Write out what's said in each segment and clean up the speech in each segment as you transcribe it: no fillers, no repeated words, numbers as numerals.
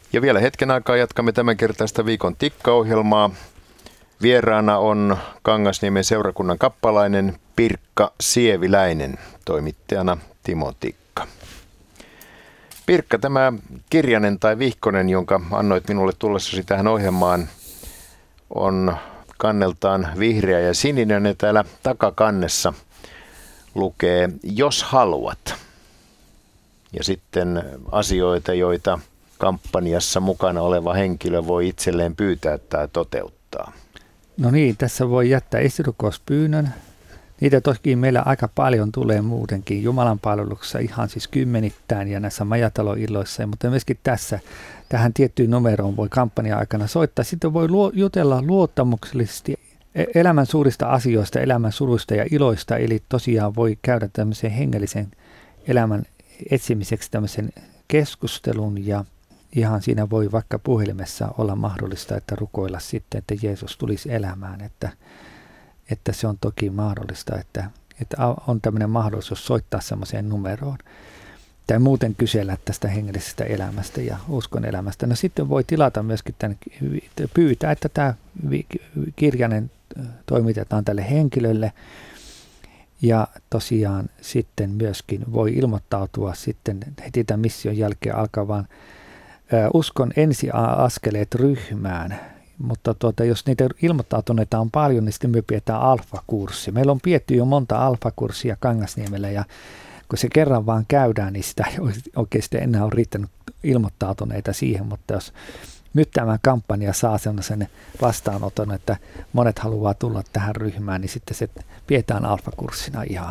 Ja vielä hetken aikaa jatkamme tämänkertaista viikon tikkaohjelmaa. Vieraana on Kangasniemen seurakunnan kappalainen Pirkka Sieviläinen, toimittajana Timo Tikka. Pirkka, tämä kirjanen tai vihkonen, jonka annoit minulle tullessasi tähän ohjelmaan, on kanneltaan vihreä ja sininen, ja täällä takakannessa lukee "jos haluat". Ja sitten asioita, joita kampanjassa mukana oleva henkilö voi itselleen pyytää tai toteuttaa. No niin, tässä voi jättää esirukouspyynnön. Niitä toki meillä aika paljon tulee muutenkin Jumalan palveluksessa, ihan siis kymmenittäin ja näissä majataloilloissa, mutta myöskin tähän tiettyyn numeroon voi kampanjan aikana soittaa. Sitten voi jutella luottamuksellisesti elämän suurista asioista, elämän suruista ja iloista, eli tosiaan voi käydä tämmöisen hengellisen elämän etsimiseksi tämmöisen keskustelun, ja ihan siinä voi vaikka puhelimessa olla mahdollista, että rukoilla sitten, että Jeesus tulisi elämään, että se on toki mahdollista, että on tämmöinen mahdollisuus soittaa semmoiseen numeroon tai muuten kysellä tästä hengellisestä elämästä ja uskon elämästä. No sitten voi tilata myöskin pyytää, että tämä kirjanen toimitetaan tälle henkilölle, ja tosiaan sitten myöskin voi ilmoittautua sitten heti tämän mission jälkeen alkavaan uskon ensiaskeleet ryhmään. Mutta jos niitä ilmoittautuneita on paljon, niin sitten me pidetään alfakurssi. Meillä on pidetty jo monta alfakurssia Kangasniemellä, ja kun se kerran vaan käydään, niin sitä ei oikeasti enää ole riittänyt ilmoittautuneita siihen. Mutta jos nyt tämä kampanja saa sellaisen vastaanoton, että monet haluaa tulla tähän ryhmään, niin sitten se pidetään alfakurssina ihan.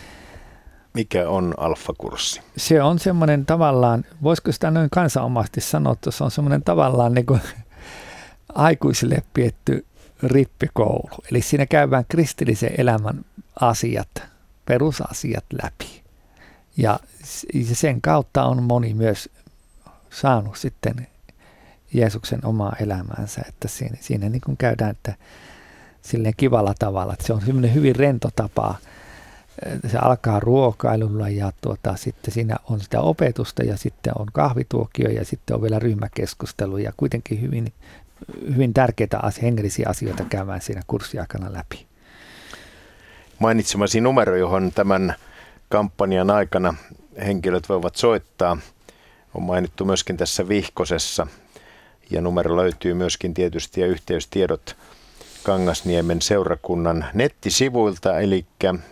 Mikä on alfakurssi? Se on semmoinen tavallaan, voisiko sitä noin kansanomaisesti sanoa, että se on semmoinen tavallaan niin kuin aikuisille pidetty rippikoulu. Eli siinä käydään kristillisen elämän asiat, perusasiat läpi. Ja sen kautta on moni myös saanut sitten Jeesuksen omaa elämäänsä, että siinä niin kuin käydään että silleen kivalla tavalla. Että se on semmoinen hyvin rento tapa. Se alkaa ruokailulla ja sitten siinä on sitä opetusta ja sitten on kahvituokio ja sitten on vielä ryhmäkeskustelu ja kuitenkin hyvin tärkeitä hengellisiä asioita käymään siinä kurssiaikana läpi. Mainitsemasi numero, johon tämän kampanjan aikana henkilöt voivat soittaa, on mainittu myöskin tässä vihkosessa, ja numero löytyy myöskin tietysti ja yhteystiedot Kangasniemen seurakunnan nettisivuilta, eli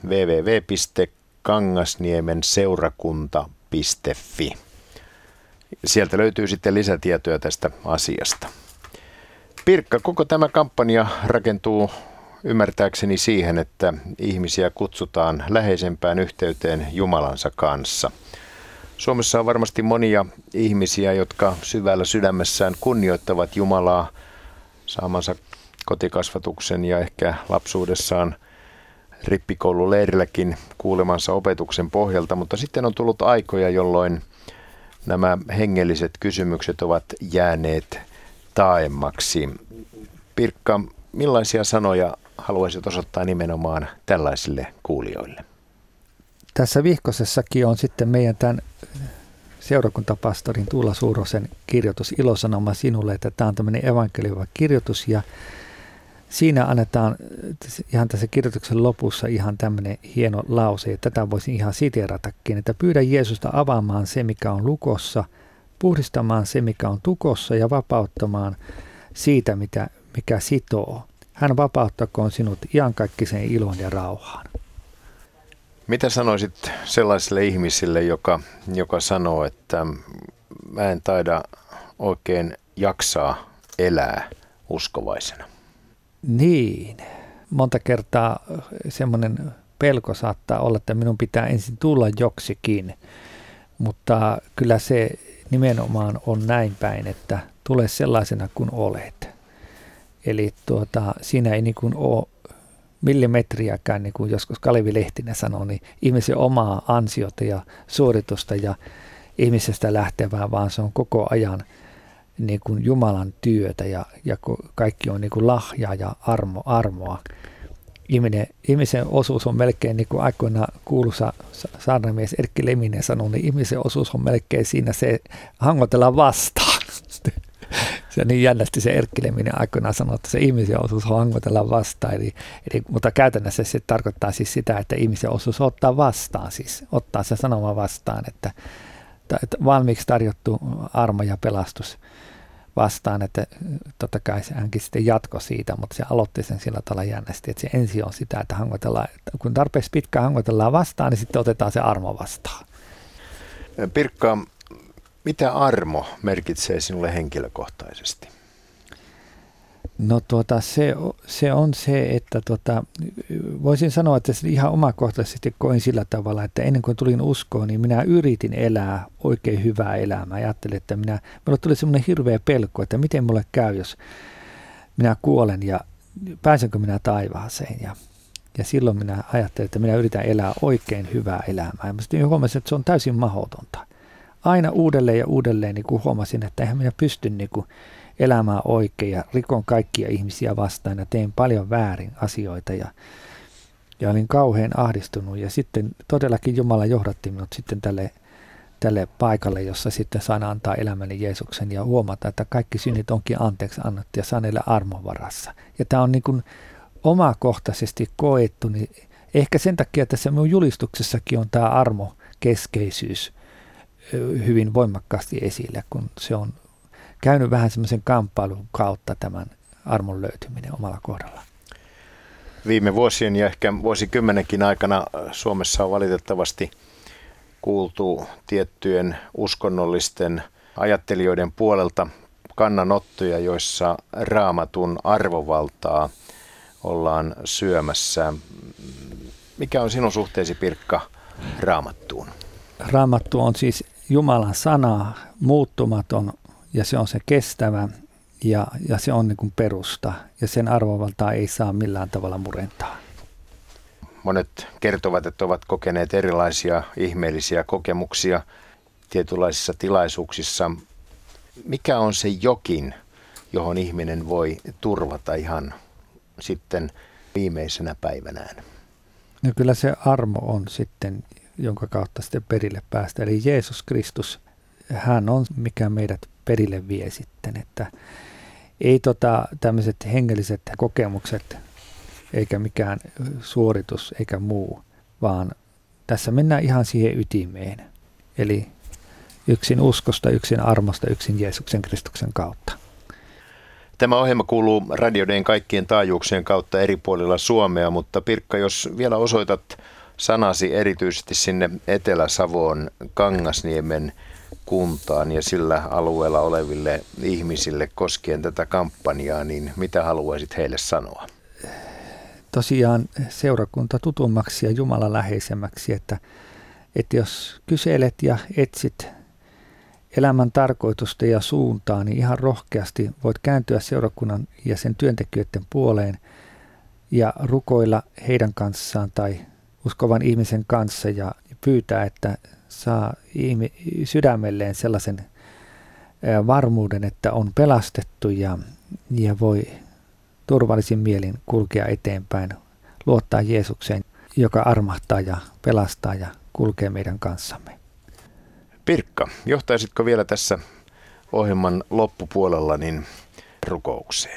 www.kangasniemenseurakunta.fi. Sieltä löytyy sitten lisätietoja tästä asiasta. Pirkka, koko tämä kampanja rakentuu ymmärtääkseni siihen, että ihmisiä kutsutaan läheisempään yhteyteen Jumalansa kanssa. Suomessa on varmasti monia ihmisiä, jotka syvällä sydämessään kunnioittavat Jumalaa saamansa kotikasvatuksen ja ehkä lapsuudessaan rippikoululeirilläkin kuulemansa opetuksen pohjalta, mutta sitten on tullut aikoja, jolloin nämä hengelliset kysymykset ovat jääneet taaemmaksi. Pirkka, millaisia sanoja haluaisit osoittaa nimenomaan tällaisille kuulijoille? Tässä vihkosessakin on sitten meidän tämän seurakuntapastorin Tuula Suurosen kirjoitus Ilosanoma sinulle, että tämä on tämmöinen evankelioiva kirjoitus, ja siinä annetaan ihan tässä kirjoituksen lopussa ihan tämmöinen hieno lause, ja tätä voisin ihan siteeratakin, että pyydä Jeesusta avaamaan se, mikä on lukossa, puhdistamaan se, mikä on tukossa, ja vapauttamaan siitä, mikä sitoo. Hän vapauttakoon sinut iankaikkiseen iloon ja rauhaan. Mitä sanoisit sellaiselle ihmiselle, joka sanoo, että mä en taida oikein jaksaa elää uskovaisena? Niin, monta kertaa semmoinen pelko saattaa olla, että minun pitää ensin tulla joksikin, mutta kyllä se nimenomaan on näin päin, että tule sellaisena kuin olet. Eli siinä ei niin kuin ole millimetriäkään, niin kuin joskus Kalevi Lehtinen sanoi, niin ihmisen omaa ansiota ja suoritusta ja ihmisestä lähtevää, vaan se on koko ajan niin kuin Jumalan työtä ja kaikki on niin kuin lahjaa ja armoa. Ihmisen osuus on melkein, niin kuin aikoinaan kuuluisa saarnamies Erkki Leminen sanoi, niin ihmisen osuus on melkein siinä se hangotella vastaan. Se niin jännästi se Erkki Lemminen aikoinaan sanoi, että se ihmisen osuus hangotella vastaan. Mutta käytännössä se tarkoittaa siis sitä, että ihmisen osuus ottaa vastaan, siis ottaa se sanoma vastaan, että valmiiksi tarjottu armo ja pelastus vastaan, että totta kai hänkin sitten jatkoi siitä, mutta se aloitti sen sillä tavalla jännästi, että se ensi on sitä, että hangotellaan, kun tarpeeksi pitkään hangotellaan vastaan, niin sitten otetaan se armo vastaan. Pirkka, mitä armo merkitsee sinulle henkilökohtaisesti? No se on se, että voisin sanoa, että se ihan omakohtaisesti koin sillä tavalla, että ennen kuin tulin uskoon, niin minä yritin elää oikein hyvää elämää. Ajattelin, että minulle tuli semmoinen hirveä pelko, että miten mulle käy, jos minä kuolen ja pääsenkö minä taivaaseen. Ja silloin minä ajattelin, että minä yritän elää oikein hyvää elämää. Ja sitten huomasin, että se on täysin mahdotonta. Aina uudelleen ja uudelleen niin kuin huomasin, että eihän minä pysty niin kuin elämään oikein ja rikon kaikkia ihmisiä vastaan ja tein paljon väärin asioita ja olin kauhean ahdistunut ja sitten todellakin Jumala johdatti minut sitten tälle paikalle, jossa sitten saan antaa elämäni Jeesuksen ja huomata, että kaikki synnit onkin anteeksi annettu ja saan elää armon varassa. Ja tämä on niin kuin omakohtaisesti koettu, niin ehkä sen takia tässä minun julistuksessakin on tämä armokeskeisyys hyvin voimakkaasti esille, kun se on käynyt vähän semmoisen kamppailun kautta tämän armon löytyminen omalla kohdalla. Viime vuosien ja ehkä vuosikymmenenkin aikana Suomessa on valitettavasti kuultu tiettyjen uskonnollisten ajattelijoiden puolelta kannanottoja, joissa Raamatun arvovaltaa ollaan syömässä. Mikä on sinun suhteesi, Pirkka, Raamattuun? Raamattu on siis Jumalan sana, muuttumaton, ja se on se kestävä ja se on niin kuin perusta ja sen arvovaltaa ei saa millään tavalla murentaa. Monet kertovat, että ovat kokeneet erilaisia ihmeellisiä kokemuksia tietynlaisissa tilaisuuksissa. Mikä on se jokin, johon ihminen voi turvata ihan sitten viimeisenä päivänään? No kyllä se armo on sitten, jonka kautta sitten perille päästä. Eli Jeesus Kristus, hän on mikä meidät perille vie sitten, että ei tämmöiset hengelliset kokemukset eikä mikään suoritus eikä muu, vaan tässä mennään ihan siihen ytimeen. Eli yksin uskosta, yksin armosta, yksin Jeesuksen Kristuksen kautta. Tämä ohjelma kuuluu Radio Dayn kaikkien taajuuksien kautta eri puolilla Suomea, mutta Pirkka, jos vielä osoitat sanasi erityisesti sinne Etelä-Savoon Kangasniemen kuntaan ja sillä alueella oleville ihmisille koskien tätä kampanjaa, niin mitä haluaisit heille sanoa? Tosiaan seurakunta tutummaksi ja Jumala läheisemmäksi, että jos kyselet ja etsit elämän tarkoitusta ja suuntaa, niin ihan rohkeasti voit kääntyä seurakunnan ja sen työntekijöiden puoleen ja rukoilla heidän kanssaan tai uskovan ihmisen kanssa ja pyytää, että saa sydämelleen sellaisen varmuuden, että on pelastettu ja voi turvallisin mielin kulkea eteenpäin, luottaa Jeesukseen, joka armahtaa ja pelastaa ja kulkee meidän kanssamme. Pirkka, johtaisitko vielä tässä ohjelman loppupuolella niin rukoukseen?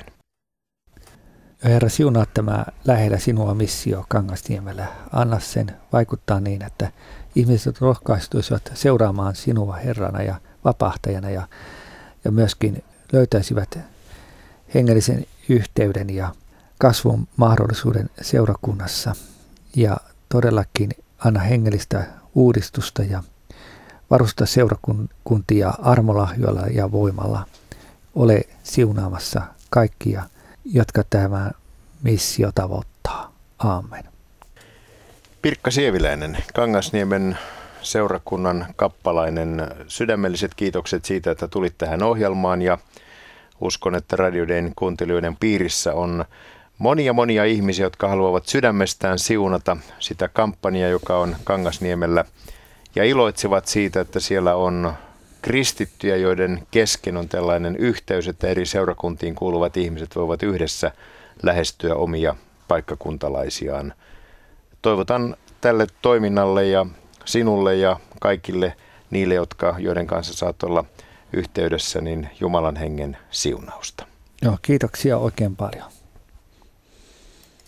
Herra, siunaa tämä lähellä sinua missio Kangasniemellä. Anna sen vaikuttaa niin, että ihmiset rohkaistuisivat seuraamaan sinua Herrana ja vapahtajana ja myöskin löytäisivät hengellisen yhteyden ja kasvun mahdollisuuden seurakunnassa. Ja todellakin anna hengellistä uudistusta ja varusta seurakuntia armolahjoilla ja voimalla. Ole siunaamassa kaikkia, jotka tämä missio tavoittaa. Aamen. Pirkka Sieviläinen, Kangasniemen seurakunnan kappalainen, sydämelliset kiitokset siitä, että tulit tähän ohjelmaan ja uskon, että Radio Dayn kuuntelijoiden piirissä on monia ihmisiä, jotka haluavat sydämestään siunata sitä kampanjaa, joka on Kangasniemellä ja iloitsevat siitä, että siellä on kristittyjä, joiden kesken on tällainen yhteys, että eri seurakuntiin kuuluvat ihmiset voivat yhdessä lähestyä omia paikkakuntalaisiaan. Toivotan tälle toiminnalle ja sinulle ja kaikille niille, joiden kanssa saat olla yhteydessä, niin Jumalan hengen siunausta. Joo, kiitoksia oikein paljon.